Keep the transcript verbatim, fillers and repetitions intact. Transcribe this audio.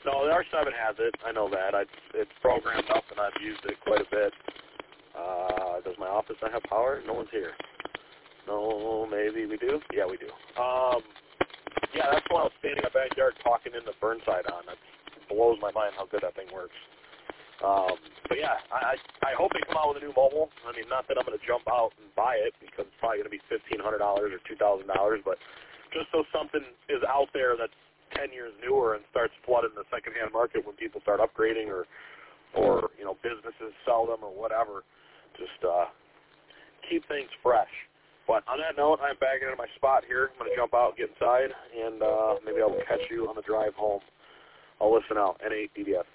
No, the R seven has it. I know that. I, it's programmed up, and I've used it quite a bit. Uh, does my office not have power? No one's here. No, maybe we do? Yeah, we do. Um, yeah, that's when I was standing in my backyard talking in the Burnside on. That blows my mind how good that thing works. Um, but, yeah, I, I hope they come out with a new mobile. I mean, not that I'm going to jump out and buy it because it's probably going to be fifteen hundred dollars or two thousand dollars, but just so something is out there that's ten years newer and starts flooding the secondhand market when people start upgrading or, or you know, businesses sell them or whatever, just uh, keep things fresh. But on that note, I'm back into my spot here. I'm going to jump out, get inside, and uh, maybe I'll catch you on the drive home. I'll listen out. N eight D D S.